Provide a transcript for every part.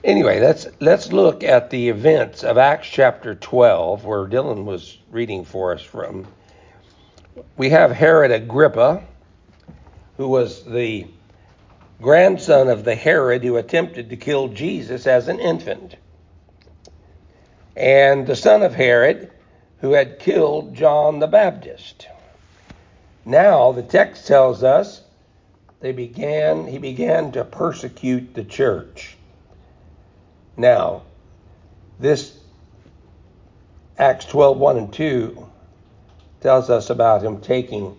Anyway, let's look at the events of Acts chapter 12, where Dylan was reading for us from. We have Herod Agrippa, who was the grandson of the Herod who attempted to kill Jesus as an infant, and the son of Herod, who had killed John the Baptist. Now, the text tells us he began to persecute the church. Now, this Acts 12, 1 and 2 tells us about him taking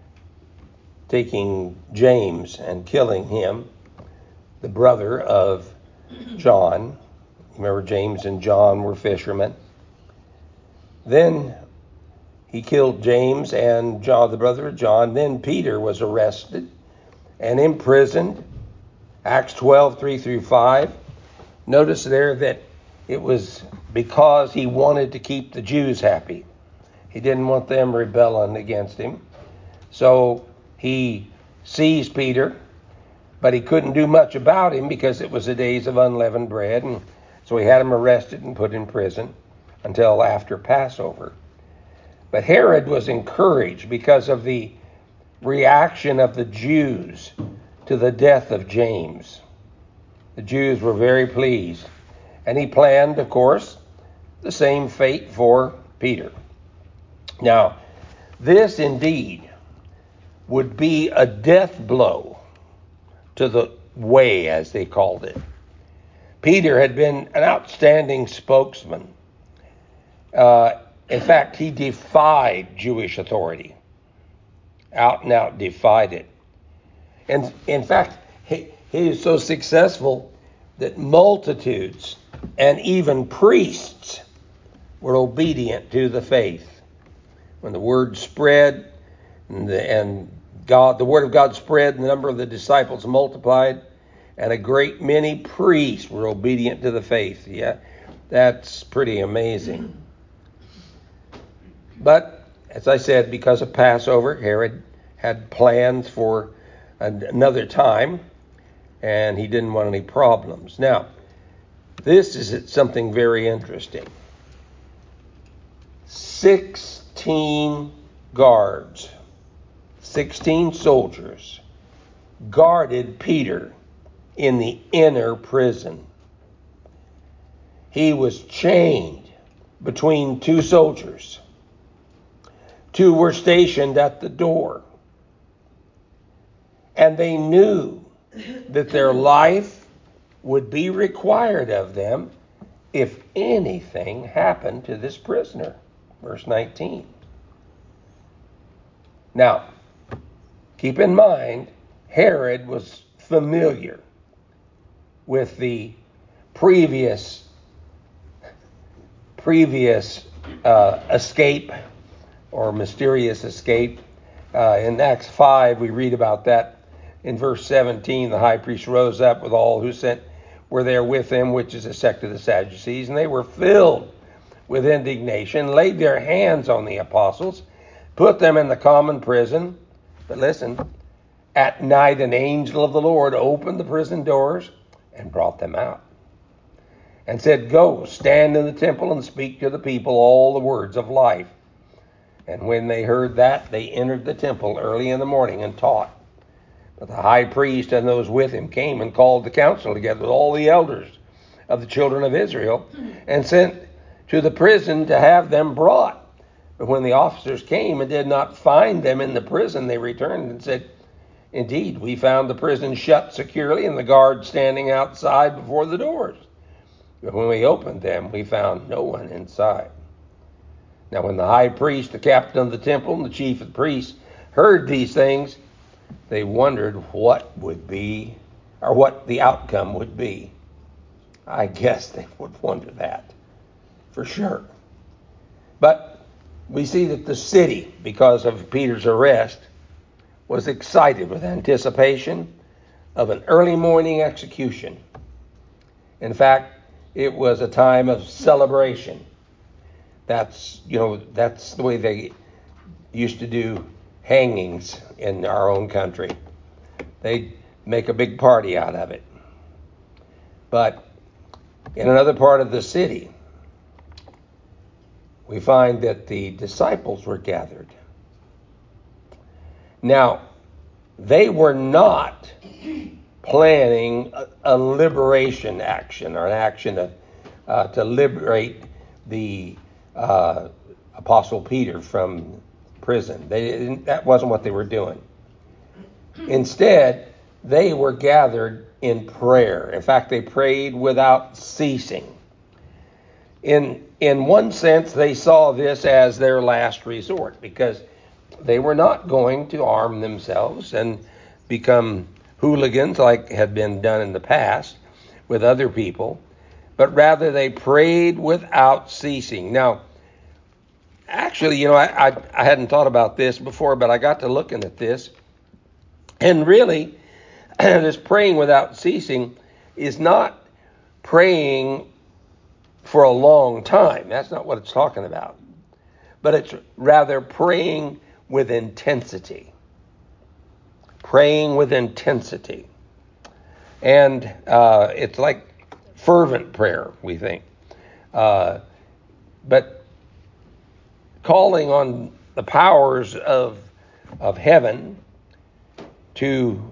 James and killing him, the brother of John. Remember, James and John were fishermen. Then he killed James and John, the brother of John. Then Peter was arrested and imprisoned. Acts 12, 3 through 5. Notice there that it was because he wanted to keep the Jews happy. He didn't want them rebelling against him. So he seized Peter, but he couldn't do much about him because it was the days of unleavened bread. And so he had him arrested and put in prison until after Passover. But Herod was encouraged because of the reaction of the Jews to the death of James. The Jews were very pleased. And he planned, of course, the same fate for Peter. Now, this indeed would be a death blow to the way, as they called it. Peter had been an outstanding spokesman. In fact, he defied Jewish authority. Out and out defied it. And in fact, he was so successful that multitudes and even priests were obedient to the faith. When the word spread and the word of God spread, and the number of the disciples multiplied, and a great many priests were obedient to the faith. Yeah, that's pretty amazing. But, as I said, because of Passover, Herod had plans for another time, and he didn't want any problems. Now, this is something very interesting. 16 guards, 16 soldiers guarded Peter in the inner prison. He was chained between two soldiers. Two were stationed at the door. And they knew that their life would be required of them if anything happened to this prisoner. Verse 19. Now, keep in mind, Herod was familiar with the previous escape or mysterious escape. In Acts 5, we read about that. In verse 17, the high priest rose up with all who were there with him, which is a sect of the Sadducees, and they were filled with indignation, laid their hands on the apostles, put them in the common prison. But listen, at night an angel of the Lord opened the prison doors and brought them out, and said, "Go, stand in the temple and speak to the people all the words of life." And when they heard that, they entered the temple early in the morning and taught. But the high priest and those with him came and called the council together with all the elders of the children of Israel, and sent to the prison to have them brought. But when the officers came and did not find them in the prison, they returned and said, "Indeed, we found the prison shut securely and the guards standing outside before the doors. But when we opened them, we found no one inside." Now when the high priest, the captain of the temple, and the chief of the priests heard these things, they wondered what the outcome would be. I guess they would wonder that, for sure. But we see that the city, because of Peter's arrest, was excited with anticipation of an early morning execution. In fact, it was a time of celebration. That's the way they used to do hangings in our own country. They'd make a big party out of it. But In another part of the city, we find that the disciples were gathered. Now, they were not planning a liberation action or an action to liberate the Apostle Peter from prison. That wasn't what they were doing. Instead, they were gathered in prayer. In fact, they prayed without ceasing. In one sense, they saw this as their last resort because they were not going to arm themselves and become hooligans like had been done in the past with other people, but rather they prayed without ceasing. Now, actually, I hadn't thought about this before, but I got to looking at this, and really, this praying without ceasing is not praying for a long time. That's not what it's talking about. But it's rather praying with intensity. Praying with intensity. And it's like fervent prayer, we think. But calling on the powers of heaven to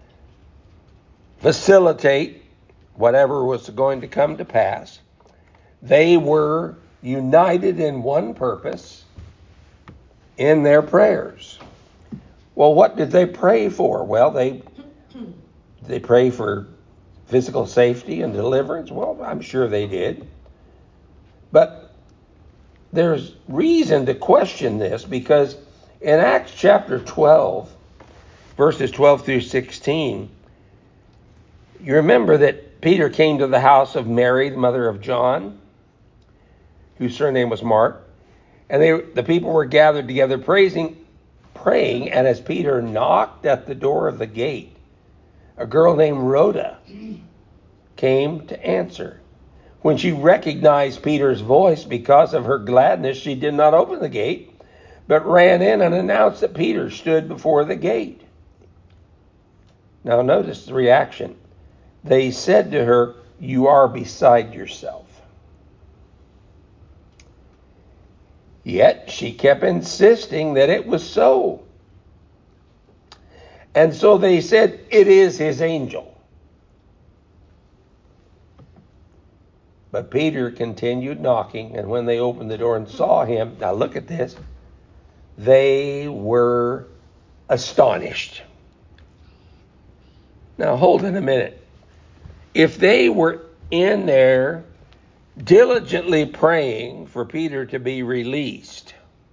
facilitate whatever was going to come to pass. They were united in one purpose in their prayers. Well, what did they pray for? Well, they pray for physical safety and deliverance. Well, I'm sure they did. But there's reason to question this because in Acts chapter 12, verses 12 through 16, you remember that Peter came to the house of Mary, the mother of John, whose surname was Mark, and the people were gathered together praying, and as Peter knocked at the door of the gate, a girl named Rhoda came to answer. When she recognized Peter's voice because of her gladness, she did not open the gate, but ran in and announced that Peter stood before the gate. Now notice the reaction. They said to her, "You are beside yourself." Yet she kept insisting that it was so. And so they said, "It is his angel." But Peter continued knocking, and when they opened the door and saw him, now look at this, they were astonished. Now hold it a minute. If they were in there diligently praying for Peter to be released,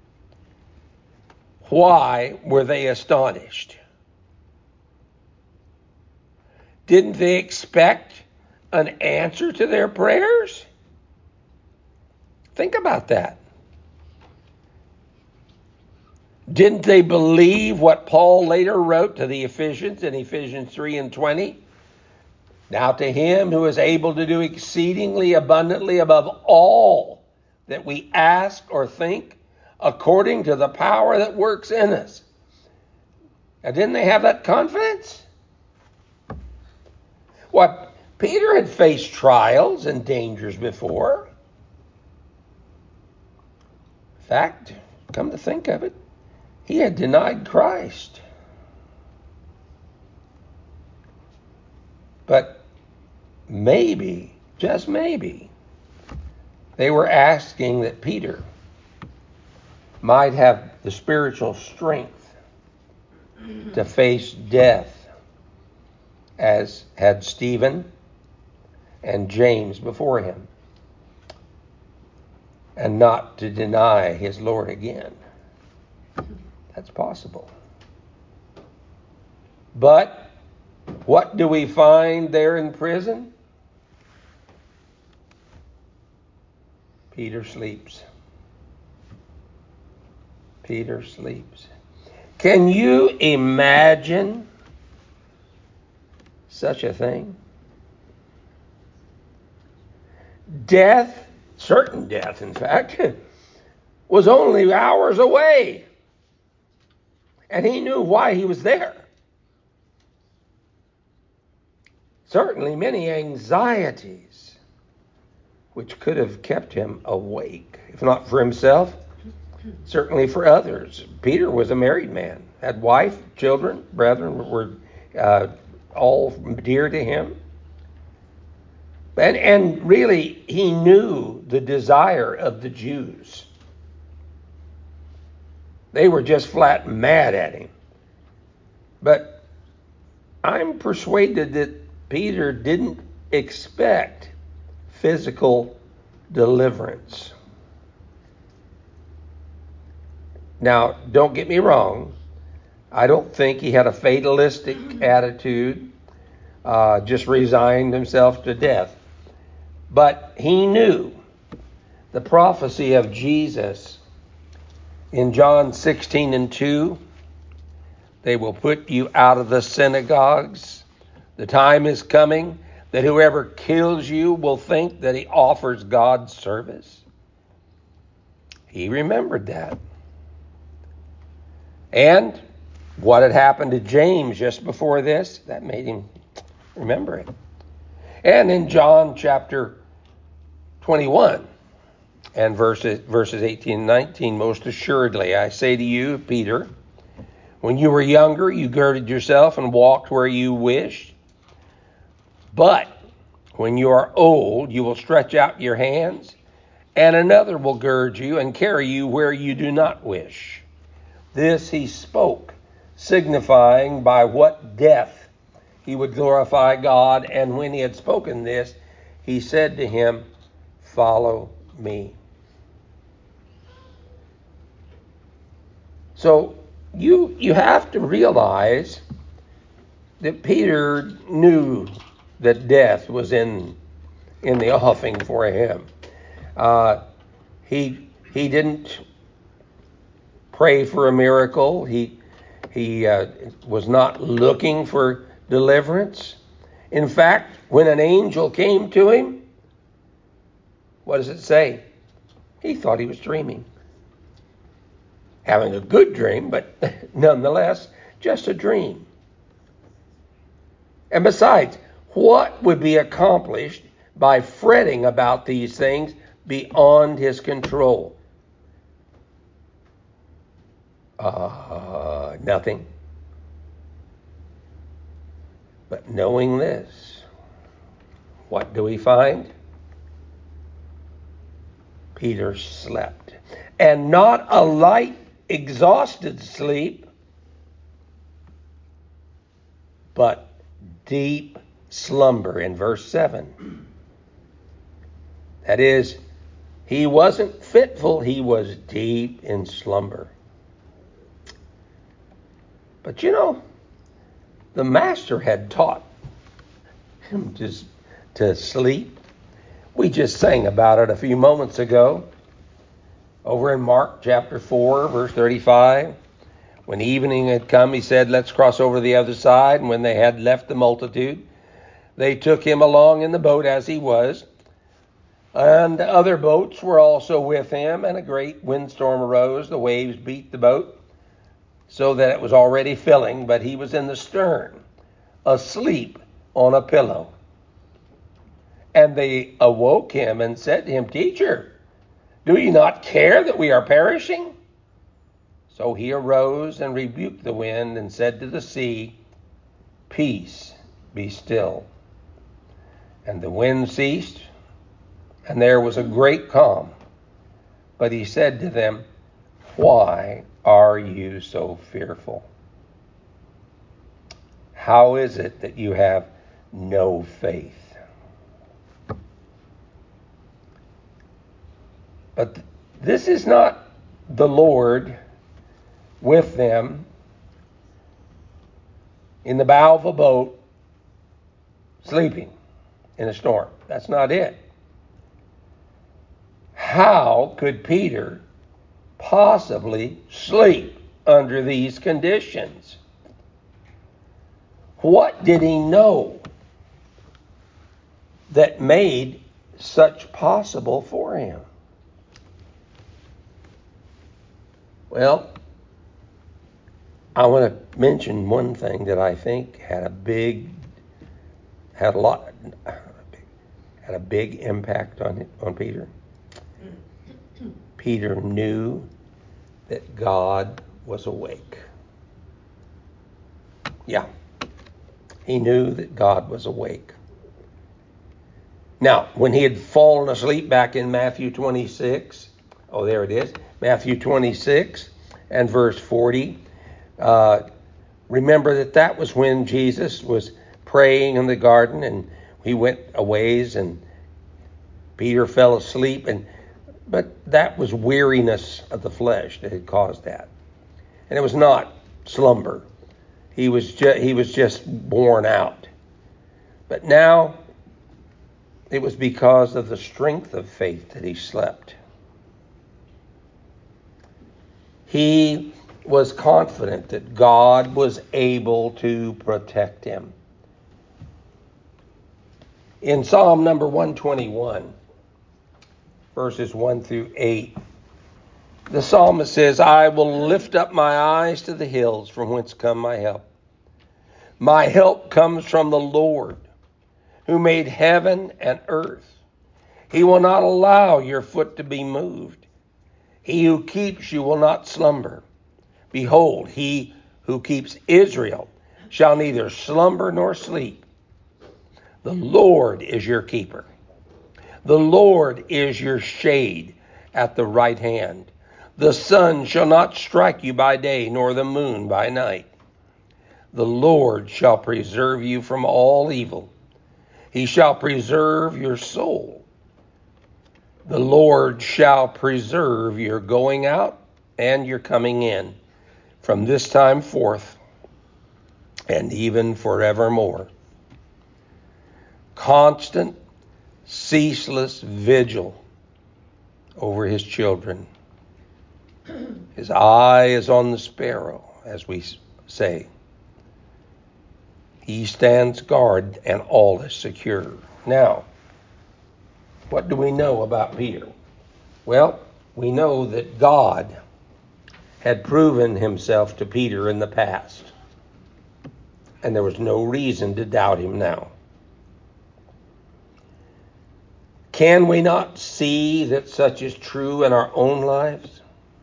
why were they astonished? Didn't they expect an answer to their prayers? Think about that. Didn't they believe what Paul later wrote to the Ephesians in Ephesians 3:20? Now to him who is able to do exceedingly abundantly above all that we ask or think, according to the power that works in us. Now, didn't they have that confidence? What? Peter had faced trials and dangers before. In fact, come to think of it, he had denied Christ. But maybe, just maybe, they were asking that Peter might have the spiritual strength to face death as had Stephen and James before him, and not to deny his Lord again. That's possible. But what do we find there in prison? Peter sleeps. Peter sleeps. Can you imagine such a thing? Death, certain death in fact, was only hours away. And he knew why he was there. Certainly many anxieties which could have kept him awake, if not for himself, certainly for others. Peter was a married man, had wife, children, brethren were all dear to him. And really, he knew the desire of the Jews. They were just flat mad at him. But I'm persuaded that Peter didn't expect physical deliverance. Now, don't get me wrong. I don't think he had a fatalistic attitude, just resigned himself to death. But he knew the prophecy of Jesus in John 16:2. They will put you out of the synagogues. The time is coming that whoever kills you will think that he offers God service. He remembered that. And what had happened to James just before this, that made him remember it. And in John chapter 21 and verses 18 and 19, most assuredly, I say to you, Peter, when you were younger, you girded yourself and walked where you wished. But when you are old, you will stretch out your hands, and another will gird you and carry you where you do not wish. This he spoke, signifying by what death he would glorify God. And when he had spoken this, he said to him, follow me. So you have to realize that Peter knew that death was in the offing for him. He didn't pray for a miracle. He was not looking for deliverance. In fact, when an angel came to him, what does it say? He thought he was dreaming. Having a good dream, but nonetheless, just a dream. And besides, what would be accomplished by fretting about these things beyond his control? Nothing. But knowing this, what do we find? Peter slept. And not a light, exhausted sleep, but deep slumber in verse 7. That is, he wasn't fitful, he was deep in slumber. But the master had taught him just to sleep. We just sang about it a few moments ago. Over in Mark chapter 4, verse 35. When evening had come, he said, let's cross over to the other side. And when they had left the multitude, they took him along in the boat as he was. And other boats were also with him, and a great windstorm arose. The waves beat the boat so that it was already filling, but he was in the stern, asleep on a pillow. And they awoke him and said to him, Teacher, do you not care that we are perishing? So he arose and rebuked the wind and said to the sea, Peace, be still. And the wind ceased, and there was a great calm. But he said to them, Why are you so fearful? How is it that you have no faith? But this is not the Lord with them in the bow of a boat, sleeping in a storm. That's not it. How could Peter possibly sleep under these conditions? What did he know that made such possible for him? Well, I want to mention one thing that I think had had a big impact on Peter? Peter knew that God was awake. Yeah, he knew that God was awake. Now, when he had fallen asleep back in Matthew 26, oh, there it is, Matthew 26 and verse 40, remember that was when Jesus was praying in the garden and he went a ways and Peter fell asleep, but that was weariness of the flesh that had caused that. And it was not slumber. He was just worn out. But now it was because of the strength of faith that he slept. He was confident that God was able to protect him. In Psalm number 121, verses 1 through 8, the psalmist says, I will lift up my eyes to the hills from whence come my help. My help comes from the Lord, who made heaven and earth. He will not allow your foot to be moved. He who keeps you will not slumber. Behold, he who keeps Israel shall neither slumber nor sleep. The Lord is your keeper. The Lord is your shade at the right hand. The sun shall not strike you by day, nor the moon by night. The Lord shall preserve you from all evil. He shall preserve your soul. The Lord shall preserve your going out and your coming in from this time forth and even forevermore. Constant, ceaseless vigil over his children. His eye is on the sparrow, as we say. He stands guard and all is secure. Now, what do we know about Peter? Well, we know that God had proven himself to Peter in the past, and there was no reason to doubt him now. Can we not see that such is true in our own lives?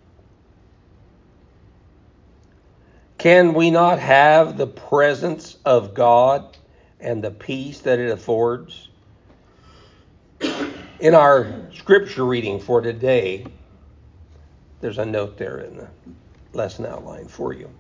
Can we not have the presence of God and the peace that it affords? In our scripture reading for today, there's a note there in the lesson outline for you.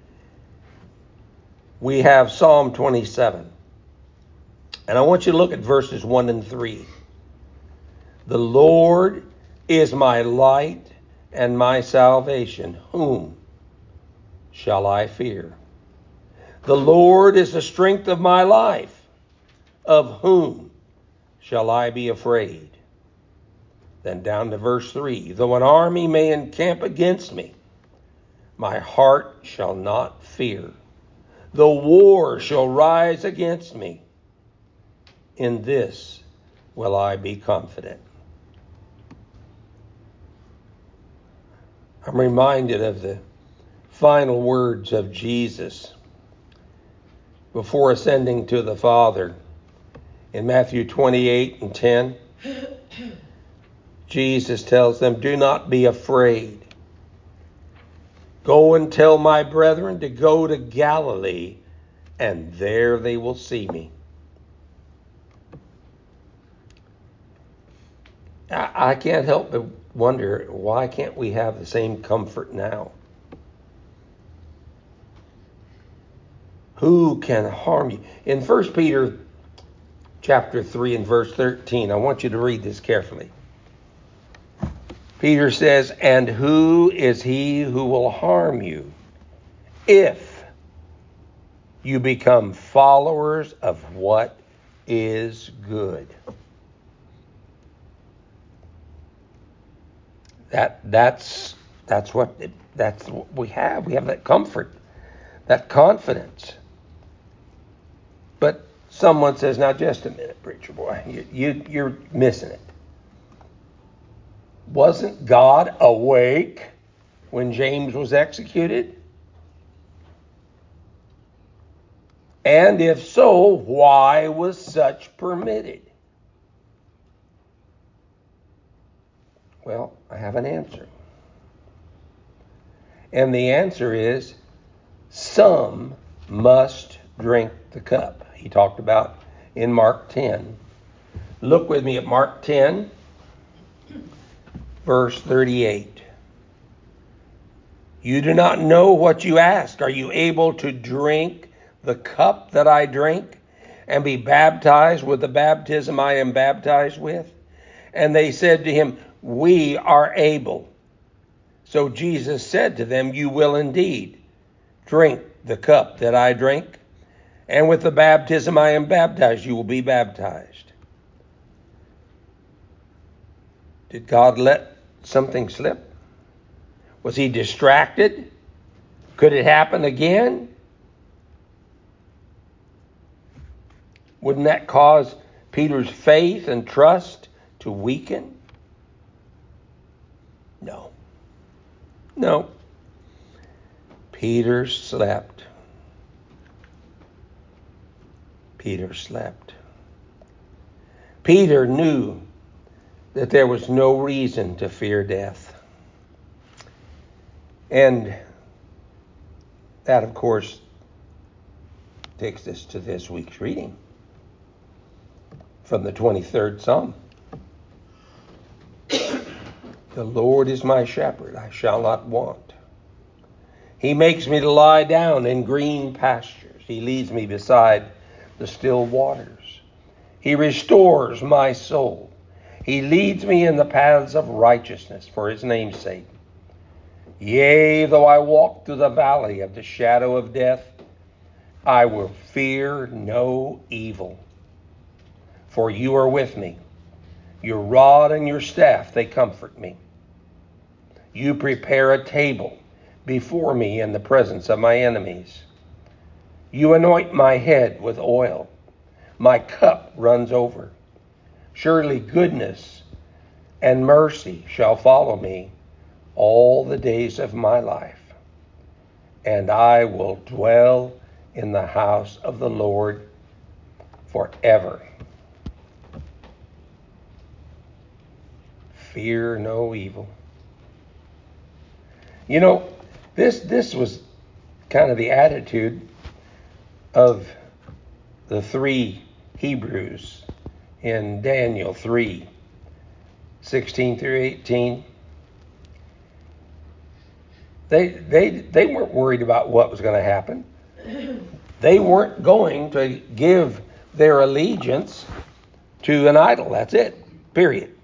We have Psalm 27. And I want you to look at verses 1 and 3. The Lord is my light and my salvation. Whom shall I fear? The Lord is the strength of my life. Of whom shall I be afraid? Then down to verse 3. Though an army may encamp against me, my heart shall not fear. Though war shall rise against me, in this will I be confident. I'm reminded of the final words of Jesus before ascending to the Father. In Matthew 28 and 10, Jesus tells them, do not be afraid. Go and tell my brethren to go to Galilee, and there they will see me. I can't help but wonder, why can't we have the same comfort now? Who can harm you? In 1 Peter chapter 3 and verse 13, I want you to read this carefully. Peter says, and who is he who will harm you if you become followers of what is good? That's what we have. We have that comfort, that confidence. But someone says, now just a minute, preacher boy, you're missing it. Wasn't God awake when James was executed? And if so, why was such permitted? Well, I have an answer. And the answer is, some must drink the cup. He talked about in Mark 10. Look with me at Mark 10, verse 38. You do not know what you ask. Are you able to drink the cup that I drink and be baptized with the baptism I am baptized with? And they said to him, we are able. So Jesus said to them, you will indeed drink the cup that I drink, and with the baptism I am baptized, you will be baptized. Did God let something slip? Was he distracted? Could it happen again? Wouldn't that cause Peter's faith and trust to weaken? No. Peter slept. Peter knew that there was no reason to fear death. And that, of course, takes us to this week's reading from the 23rd Psalm. The Lord is my shepherd, I shall not want. He makes me to lie down in green pastures. He leads me beside the still waters. He restores my soul. He leads me in the paths of righteousness for his name's sake. Yea, though I walk through the valley of the shadow of death, I will fear no evil. For you are with me. Your rod and your staff, they comfort me. You prepare a table before me in the presence of my enemies. You anoint my head with oil. My cup runs over. Surely goodness and mercy shall follow me all the days of my life, and I will dwell in the house of the Lord forever. Fear no evil. You know, this was kind of the attitude of the three Hebrews in Daniel 3:16 through 18. They weren't worried about what was going to happen. They weren't going to give their allegiance to an idol. That's it. Period.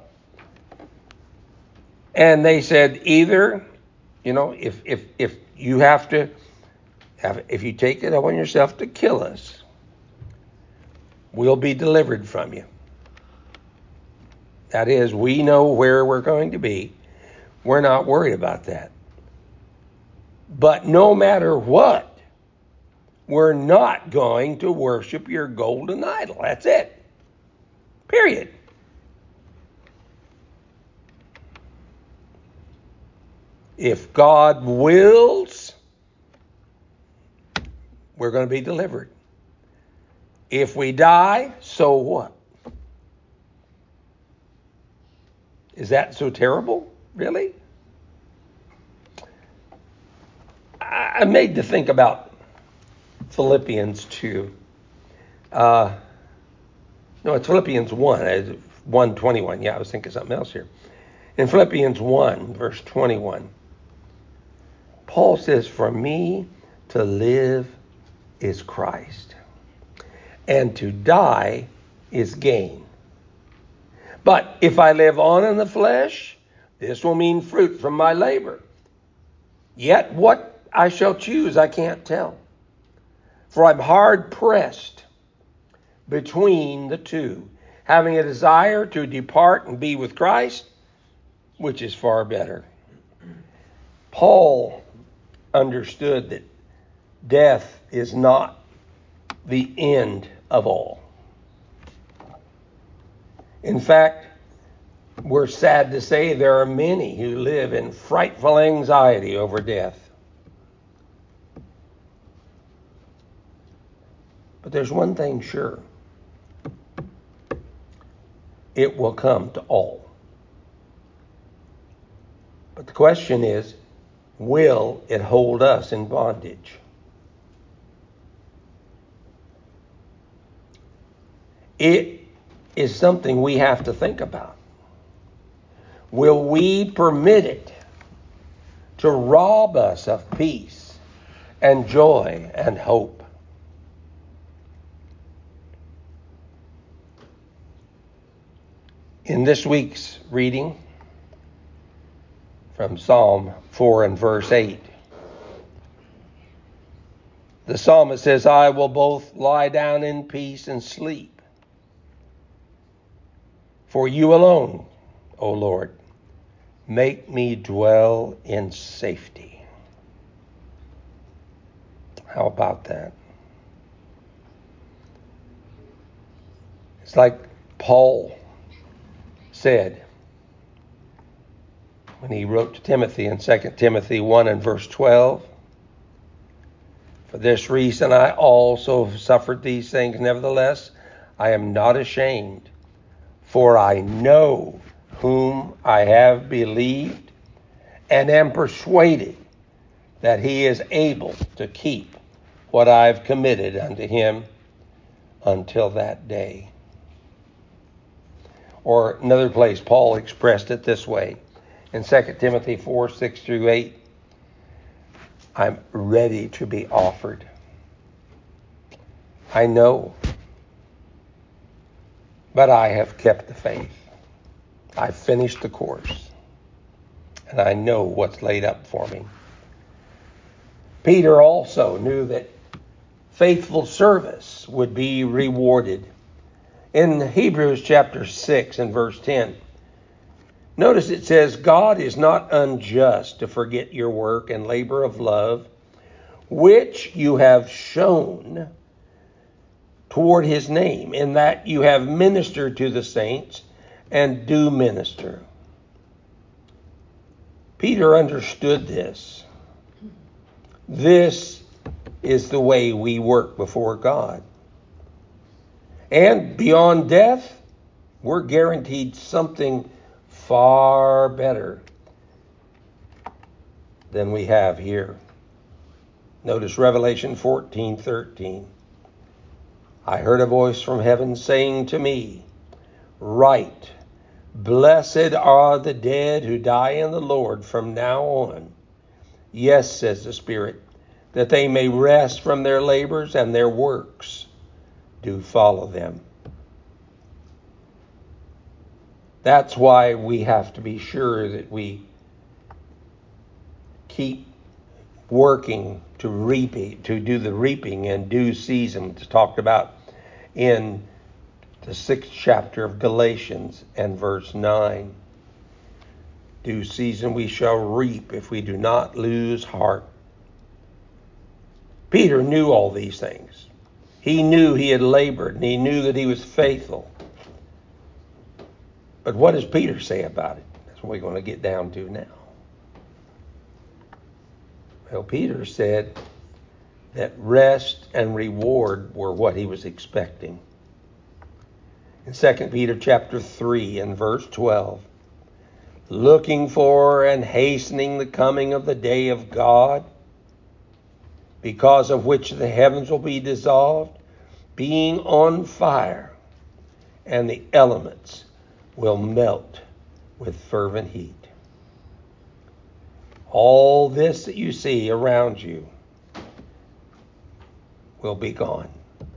And they said either, if you have to if you take it upon yourself to kill us, we'll be delivered from you. That is, we know where we're going to be. We're not worried about that. But no matter what, we're not going to worship your golden idol. That's it. Period. If God wills, we're going to be delivered. If we die, so what? Is that so terrible? Really? I'm made to think about Philippians 2. No, it's Philippians 1, 1:21. Yeah, I was thinking something else here. In Philippians 1, verse 21, Paul says, for me to live is Christ, and to die is gain. But if I live on in the flesh, this will mean fruit from my labor. Yet what I shall choose, I can't tell. For I'm hard pressed between the two, having a desire to depart and be with Christ, which is far better. Paul understood that death is not the end of all. In fact, we're sad to say there are many who live in frightful anxiety over death. But there's one thing sure. It will come to all. But the question is, will it hold us in bondage? It is something we have to think about. Will we permit it to rob us of peace and joy and hope? In this week's reading from Psalm 4 and verse 8, the psalmist says, I will both lie down in peace and sleep. For you alone, O Lord, make me dwell in safety. How about that? It's like Paul said when he wrote to Timothy in 2 Timothy 1 and verse 12, for this reason I also have suffered these things. Nevertheless, I am not ashamed, for I know whom I have believed and am persuaded that he is able to keep what I've committed unto him until that day. Or another place, Paul expressed it this way in 2 Timothy 4, 6 through 8. I'm ready to be offered. I know, but I have kept the faith. I've finished the course, and I know what's laid up for me. Peter also knew that faithful service would be rewarded. In Hebrews chapter 6 and verse 10, notice it says, God is not unjust to forget your work and labor of love, which you have shown toward his name, in that you have ministered to the saints and do minister. Peter understood this. This is the way we work before God. And beyond death, we're guaranteed something far better than we have here. Notice Revelation 14:13. I heard a voice from heaven saying to me, write, blessed are the dead who die in the Lord from now on. Yes, says the Spirit, that they may rest from their labors and their works do follow them. That's why we have to be sure that we keep working to do the reaping in due season. It's talked about in the 6th chapter of Galatians and verse 9. Due season we shall reap if we do not lose heart. Peter knew all these things. He knew he had labored, and he knew that he was faithful. But what does Peter say about it? That's what we're going to get down to now. Well, Peter said that rest and reward were what he was expecting. In 2 Peter chapter 3 and verse 12, looking for and hastening the coming of the day of God, because of which the heavens will be dissolved, being on fire, and the elements will melt with fervent heat. All this that you see around you will be gone.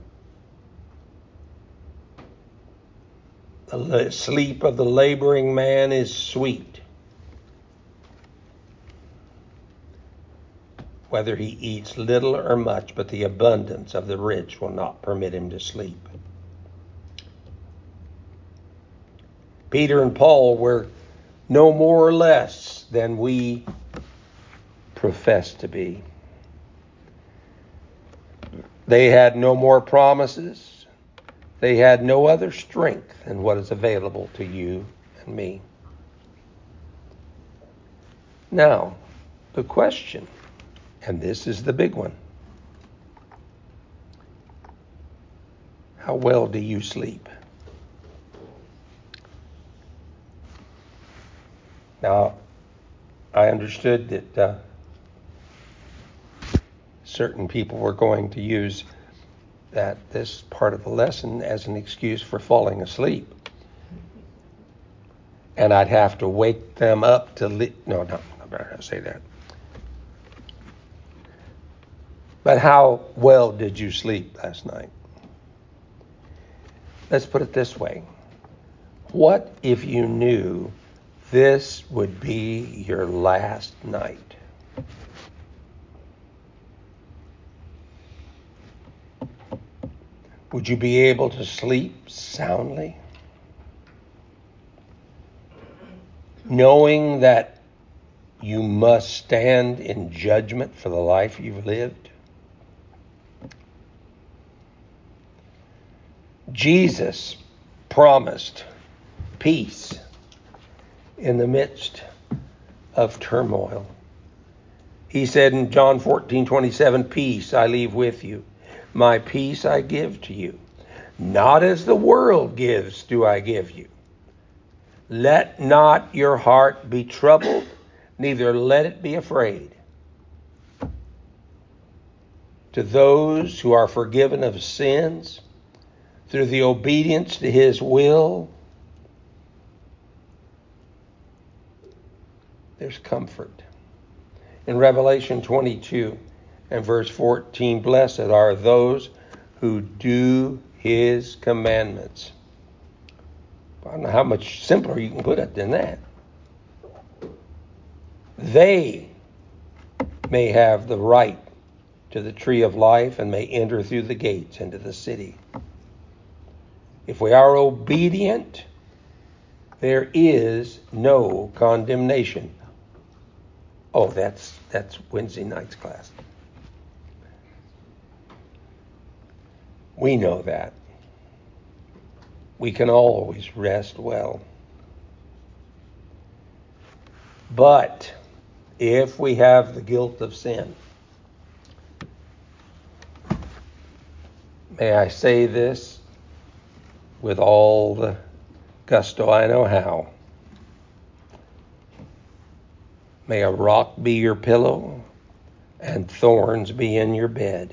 The sleep of the laboring man is sweet, whether he eats little or much, but the abundance of the rich will not permit him to sleep. Peter and Paul were no more or less than we profess to be. They had no more promises. They had no other strength than what is available to you and me. Now, the question, and this is the big one. How well do you sleep? Now, I understood that certain people were going to use this part of the lesson as an excuse for falling asleep. And I'd have to wake them up to no, I better not say that. But how well did you sleep last night? Let's put it this way. What if you knew this would be your last night? Would you be able to sleep soundly? Knowing that you must stand in judgment for the life you've lived? Jesus promised peace in the midst of turmoil. He said in John 14:27, "Peace I leave with you. My peace I give to you. Not as the world gives do I give you. Let not your heart be troubled, neither let it be afraid." To those who are forgiven of sins through the obedience to his will, there's comfort. In Revelation 22 and verse 14, "Blessed are those who do his commandments." I don't know how much simpler you can put it than that. They may have the right to the tree of life and may enter through the gates into the city. If we are obedient, there is no condemnation. Oh, that's Wednesday night's class. We know that. We can always rest well. But if we have the guilt of sin, may I say this with all the gusto I know how. May a rock be your pillow and thorns be in your bed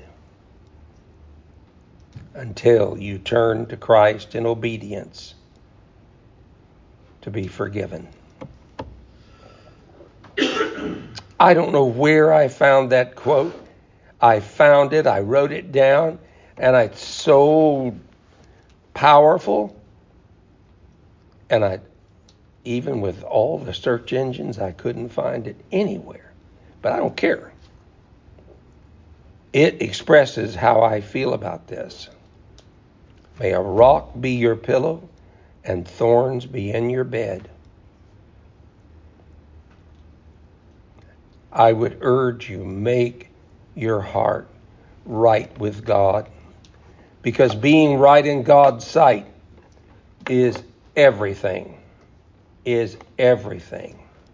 until you turn to Christ in obedience to be forgiven. I don't know where I found that quote. I found it, I wrote it down, and it's so powerful. And even with all the search engines, I couldn't find it anywhere. But I don't care. It expresses how I feel about this. May a rock be your pillow and thorns be in your bed. I would urge you, make your heart right with God, because being right in God's sight is everything.